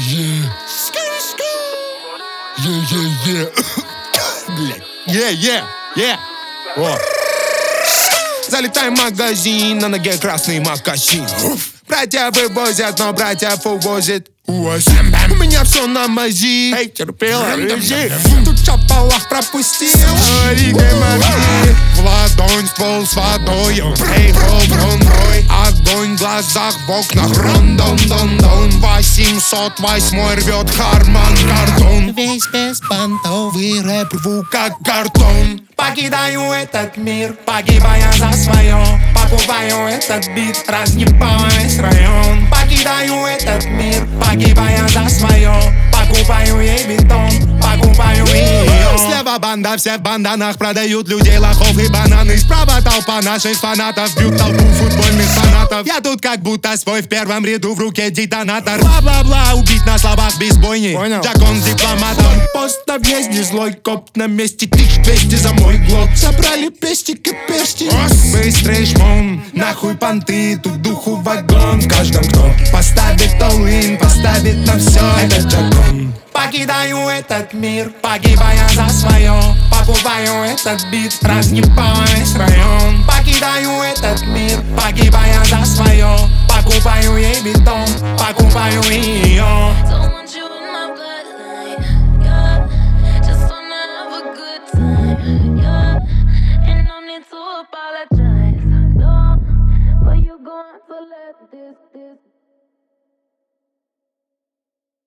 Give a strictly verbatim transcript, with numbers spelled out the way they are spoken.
Yeah. Yeah, yeah, yeah. Блядь. Yeah, yeah, yeah. О. Залетаем в магазин, на ноге красный мокасин. Братья вывозят, но братьев увозит УАЗ. У меня все на мази. Эй, терпела, рыжи. Тут чапалах пропустил. Говори, мами. В ладонь ствол с водой. Эй, мой. Огонь в глазах, в окнах. Рон-дон-дон-дон. восемьсот восемь рвет карман картон. Весь без понтов и рэп рву как картон. Покидаю этот мир, погибая за свое. Покупаю этот бит, разъебаясь район. Покидаю этот мир, погибая за свое. Покупаю ей бетон, покупаю ее. Слева банда, все в банданах продают людей, лохов и бананы. Справа толпа наших фанатов бьют толпу футбольных фанатов. Я тут как будто свой в первом ряду, в руке детонатор. Бла-бла-бла, убить на словах без бойни. Джакон с дипломатом. Пост на въезде, злой коп на месте. Тысяч двести за мой глок. Собрали пестик и персти. Быстрый шмон, нахуй понты, тут духу вагон. В каждом кто поставит all-in, поставит на все этот джакон. Покидаю этот мир, погибая за свое. Покупаю этот бит, разъебаясь район. Покидаю этот мир, погибая за свое. Покупаю ей бетон, покупаю ее.